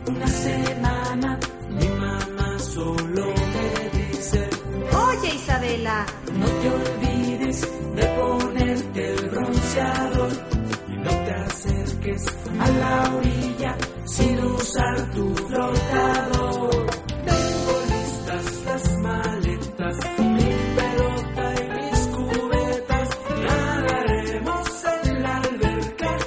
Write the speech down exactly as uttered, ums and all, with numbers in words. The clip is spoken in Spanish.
una semana mi mamá solo me dice: Oye, Isabela, no te olvides de ponerte el bronceador.